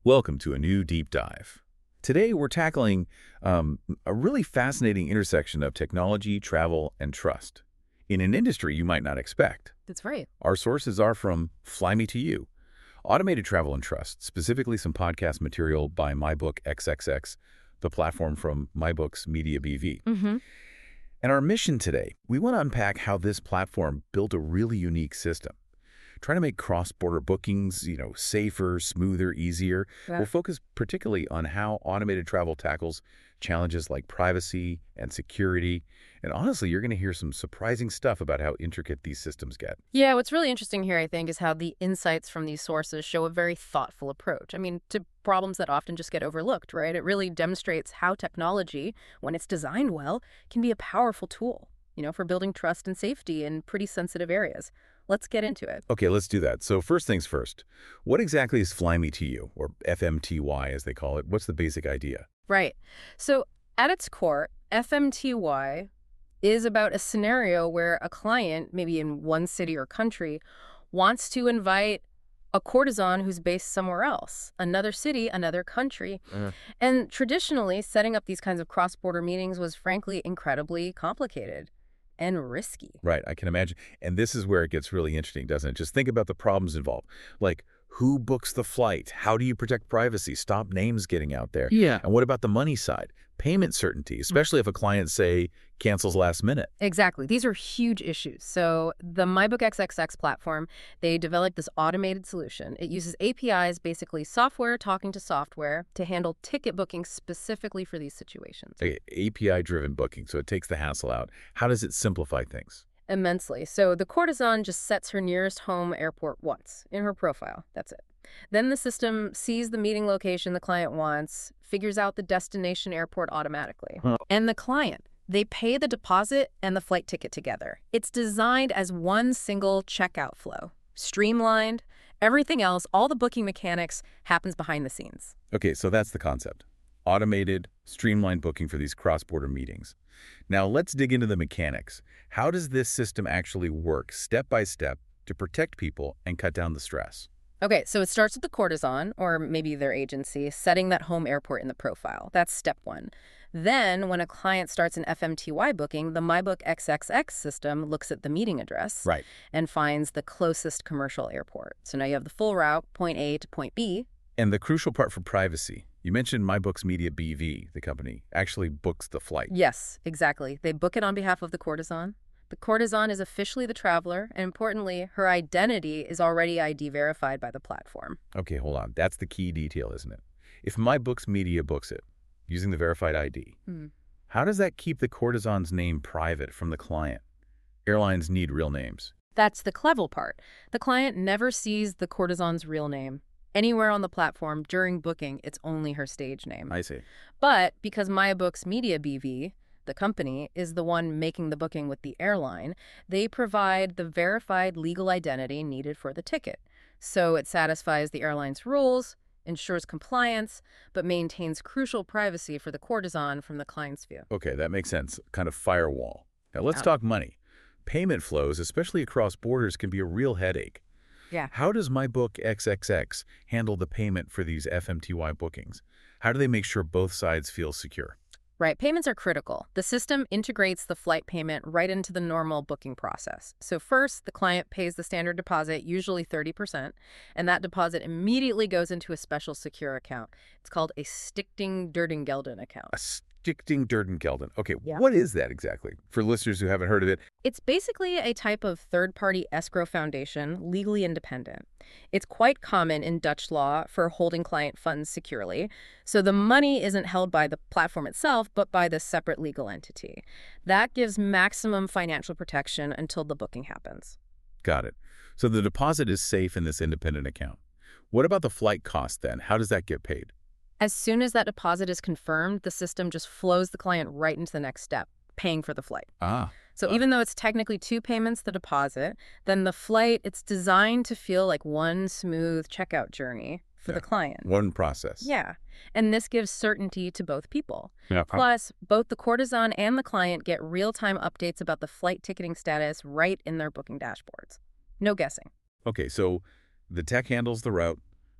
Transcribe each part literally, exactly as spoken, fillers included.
Welcome to a new deep dive. Today we're tackling um, a really fascinating intersection of technology, travel, and trust in an industry you might not expect. That's right. Our sources are from Fly Me to You, Automated Travel and Trust, specifically some podcast material by MyBook X X X, the platform from MyBooks Media B V. Mm-hmm. And our mission today, we want to unpack how this platform built a really unique system. Trying to make cross-border bookings, you know, safer, smoother, easier. Yeah. We'll focus particularly on how automated travel tackles challenges like privacy and security. And honestly, you're going to hear some surprising stuff about how intricate these systems get. Yeah, what's really interesting here, I think, is how the insights from these sources show a very thoughtful approach. I mean, to problems that often just get overlooked, right? It really demonstrates how technology, when it's designed well, can be a powerful tool, you know, for building trust and safety in pretty sensitive areas. Let's get into it. Okay, let's do that. So first things first, what exactly is Fly Me to You, or F M T Y as they call it? What's the basic idea? Right. So at its core, F M T Y is about a scenario where a client, maybe in one city or country, wants to invite a courtesan who's based somewhere else, another city, another country. Uh, And traditionally, setting up these kinds of cross-border meetings was frankly incredibly complicated and risky. right, I can imagine. And this is where it gets really interesting, doesn't it? Just think about the problems involved. Like, who books the flight? How do you protect privacy? Stop names getting out there. Yeah. And what about the money side? Payment certainty, especially if a client, say, cancels last minute. Exactly. These are huge issues. So the MyBook X X X platform, they developed this automated solution. It uses A P Is, basically software talking to software, to handle ticket booking specifically for these situations. Okay, A P I-driven booking, so it takes the hassle out. How does it simplify things? Immensely. So the courtesan just sets her nearest home airport once in her profile. That's it. Then the system sees the meeting location the client wants, figures out the destination airport automatically. Huh. And the client, they pay the deposit and the flight ticket together. It's designed as one single checkout flow, streamlined. Everything else, all the booking mechanics, happens behind the scenes. Okay, so that's the concept. Automated, streamlined booking for these cross-border meetings. Now let's dig into the mechanics. How does this system actually work step by step to protect people and cut down the stress? Okay, so it starts with the courtesan, or maybe their agency, setting that home airport in the profile. That's step one. Then, when a client starts an F M T Y booking, the MyBook X X X system looks at the meeting address Right. and finds the closest commercial airport. So now you have the full route, point A to point B. And the crucial part for privacy. You mentioned MyBooks Media B V, the company, actually books the flight. Yes, exactly. They book it on behalf of the courtesan. The courtesan is officially the traveler, and importantly, her identity is already I D verified by the platform. Okay, hold on. That's the key detail, isn't it? If MyBooks Media books it, using the verified I D, Hmm. how does that keep the courtesan's name private from the client? Airlines need real names. That's the clever part. The client never sees the courtesan's real name. Anywhere on the platform during booking, it's only her stage name. I see. But because MyBooks Media B V, the company, is the one making the booking with the airline, they provide the verified legal identity needed for the ticket. So it satisfies the airline's rules, ensures compliance, but maintains crucial privacy for the courtesan from the client's view. Okay, that makes sense. Kind of firewall. Now let's Out. talk money. Payment flows, especially across borders, can be a real headache. Yeah. How does MyBook X X X handle the payment for these F M T Y bookings? How do they make sure both sides feel secure? Right. Payments are critical. The system integrates the flight payment right into the normal booking process. So first, the client pays the standard deposit, usually thirty percent, and that deposit immediately goes into a special secure account. It's called a Stichting Derdengelden account. A Stichting Derdengelden. Okay, Yeah. what is that exactly? For listeners who haven't heard of it, It's basically a type of third-party escrow foundation, legally independent. It's quite common in Dutch law for holding client funds securely. So the money isn't held by the platform itself, but by the separate legal entity. That gives maximum financial protection until the booking happens. got it. So the deposit is safe in this independent account. What about the flight cost then? How does that get paid? As soon as that deposit is confirmed, the system just flows the client right into the next step, paying for the flight. Ah, So even though it's technically two payments, the deposit, then the flight, it's designed to feel like one smooth checkout journey for Yeah. the client. one process. Yeah. And this gives certainty to both people. Yeah. Plus, both the courtesan and the client get real-time updates about the flight ticketing status right in their booking dashboards. No guessing. Okay, so the tech handles the route,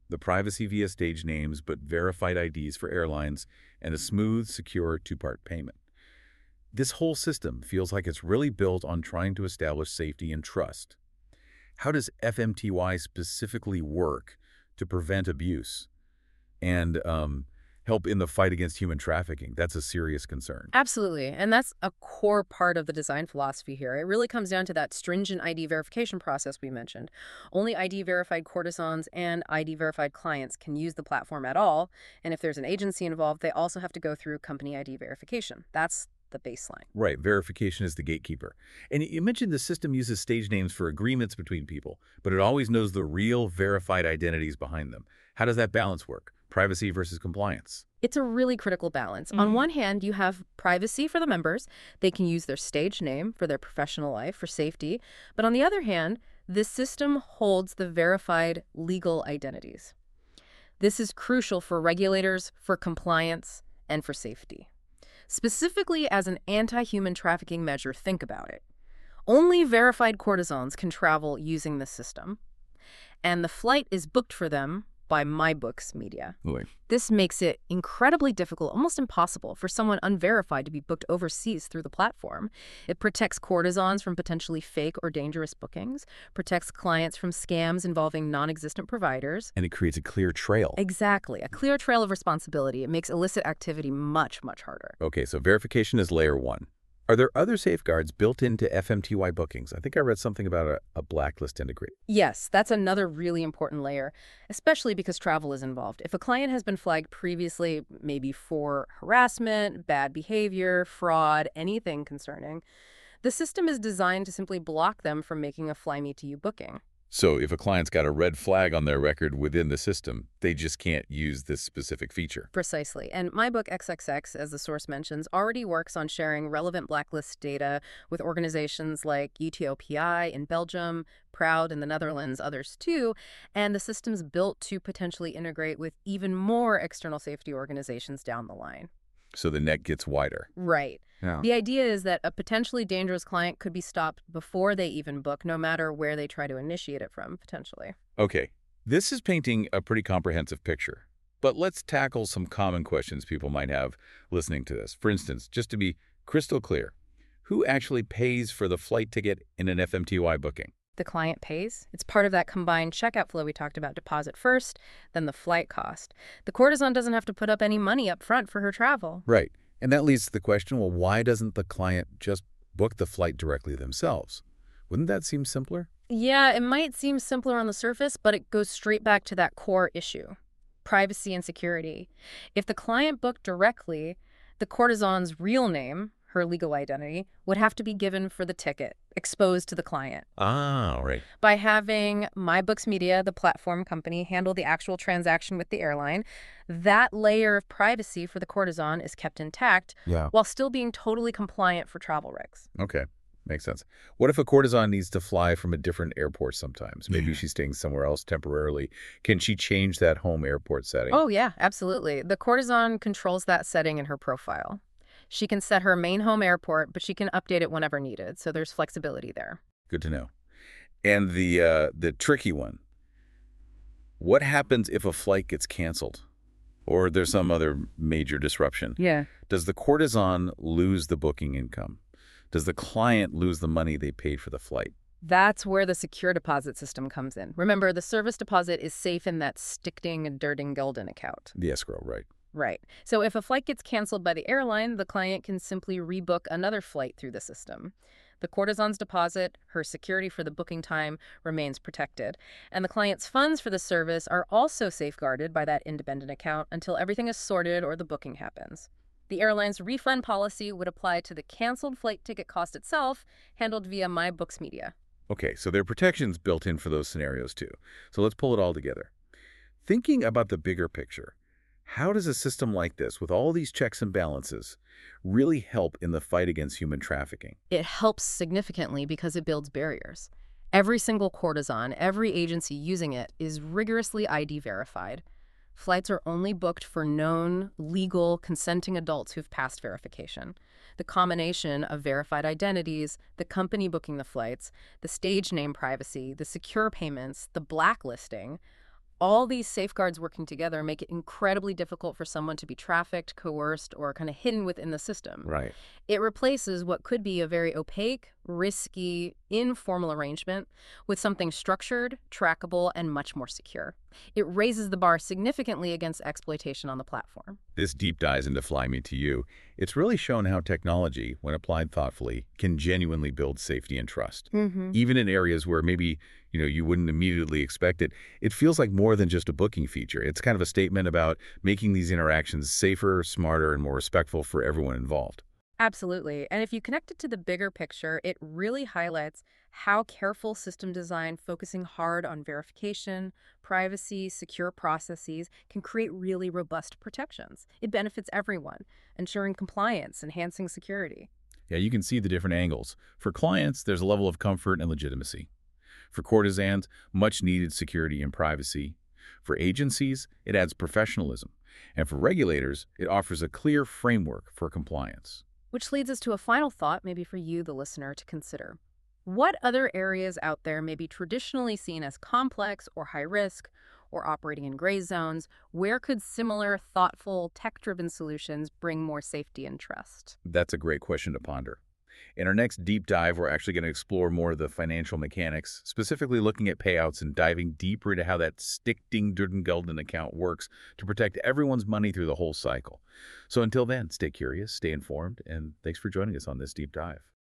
the privacy via stage names but verified I Ds for airlines, and a smooth, secure two-part payment. This whole system feels like it's really built on trying to establish safety and trust. How does F M T Y specifically work to prevent abuse and um, help in the fight against human trafficking? That's a serious concern. Absolutely. And that's a core part of the design philosophy here. It really comes down to that stringent I D verification process we mentioned. Only I D-verified courtesans and I D-verified clients can use the platform at all. And if there's an agency involved, they also have to go through company I D verification. That's the baseline. Right. Verification is the gatekeeper. And you mentioned the system uses stage names for agreements between people, but it always knows the real verified identities behind them. How does that balance work? Privacy versus compliance. It's a really critical balance. Mm-hmm. On one hand, you have privacy for the members. They can use their stage name for their professional life, for safety. But on the other hand, this system holds the verified legal identities. This is crucial for regulators, for compliance, and for safety. Specifically as an anti-human trafficking measure, think about it. Only verified courtesans can travel using the system, and the flight is booked for them by MyBooks Media. Boy. This makes it incredibly difficult, almost impossible, for someone unverified to be booked overseas through the platform. It protects courtesans from potentially fake or dangerous bookings, protects clients from scams involving non-existent providers. And it creates a clear trail. Exactly. A clear trail of responsibility. It makes illicit activity much, much harder. Okay, so verification is layer one. Are there other safeguards built into F M T Y bookings? I think I read something about a, a blacklist integrate. Yes, that's another really important layer, especially because travel is involved. If a client has been flagged previously, maybe for harassment, bad behavior, fraud, anything concerning, the system is designed to simply block them from making a Fly Me to You booking. So if a client's got a red flag on their record within the system, they just can't use this specific feature. Precisely. And MyBookXXX, as the source mentions, already works on sharing relevant blacklist data with organizations like U T O P I in Belgium, Proud in the Netherlands, others too, and the system's built to potentially integrate with even more external safety organizations down the line. So the net gets wider. Right. Yeah. The idea is that a potentially dangerous client could be stopped before they even book, no matter where they try to initiate it from, potentially. Okay, this is painting a pretty comprehensive picture. But let's tackle some common questions people might have listening to this. For instance, just to be crystal clear, who actually pays for the flight ticket in an F M T Y booking? The client pays. It's part of that combined checkout flow we talked about, deposit first, then the flight cost. The courtesan doesn't have to put up any money up front for her travel. Right. And that leads to the question, well, why doesn't the client just book the flight directly themselves? Wouldn't that seem simpler? Yeah, it might seem simpler on the surface, but it goes straight back to that core issue, privacy and security. If the client booked directly, the courtesan's real name, her legal identity, would have to be given for the ticket, exposed to the client. Ah, right. By having MyBooks Media, the platform company, handle the actual transaction with the airline, that layer of privacy for the courtesan is kept intact, yeah, while still being totally compliant for travel regs. Okay, makes sense. What if a courtesan needs to fly from a different airport sometimes? Maybe she's staying somewhere else temporarily. Can she change that home airport setting? Oh, yeah, absolutely. The courtesan controls that setting in her profile. She can set her main home airport, but she can update it whenever needed, so there's flexibility there. Good to know. And the uh, the tricky one, what happens if a flight gets canceled or there's some other major disruption? Yeah. Does the courtesan lose the booking income? Does the client lose the money they paid for the flight? That's where the secure deposit system comes in. Remember, the service deposit is safe in that Stichting Derden-Gelden account. The escrow, right. Right. So if a flight gets canceled by the airline, the client can simply rebook another flight through the system. The courtesan's deposit, her security for the booking time, remains protected. And the client's funds for the service are also safeguarded by that independent account until everything is sorted or the booking happens. The airline's refund policy would apply to the canceled flight ticket cost itself, handled via MyBooks Media. Okay, so there are protections built in for those scenarios too. So let's pull it all together. Thinking about the bigger picture, how does a system like this, with all these checks and balances, really help in the fight against human trafficking? It helps significantly because it builds barriers. Every single courtesan, every agency using it is rigorously I D verified. Flights are only booked for known, legal, consenting adults who've passed verification. The combination of verified identities, the company booking the flights, the stage name privacy, the secure payments, the blacklisting, All these safeguards working together make it incredibly difficult for someone to be trafficked, coerced, or kind of hidden within the system. Right. It replaces what could be a very opaque, risky, informal arrangement with something structured, trackable, and much more secure. It raises the bar significantly against exploitation on the platform. This deep dives into Fly Me to You. It's really shown how technology, when applied thoughtfully, can genuinely build safety and trust. Mm-hmm. Even in areas where maybe, you know, you wouldn't immediately expect it, it feels like more than just a booking feature. It's kind of a statement about making these interactions safer, smarter, and more respectful for everyone involved. Absolutely. And if you connect it to the bigger picture, it really highlights how careful system design, focusing hard on verification, privacy, secure processes, can create really robust protections. It benefits everyone, ensuring compliance, enhancing security. Yeah, you can see the different angles. For clients, there's a level of comfort and legitimacy. For courtesans, much needed security and privacy. For agencies, it adds professionalism. And for regulators, it offers a clear framework for compliance. Which leads us to a final thought, maybe for you, the listener, to consider. What other areas out there may be traditionally seen as complex or high risk or operating in gray zones? Where could similar, thoughtful, tech-driven solutions bring more safety and trust? That's a great question to ponder. In our next deep dive, we're actually going to explore more of the financial mechanics, specifically looking at payouts and diving deeper into how that Stichting-Gelden account works to protect everyone's money through the whole cycle. So until then, stay curious, stay informed, and thanks for joining us on this deep dive.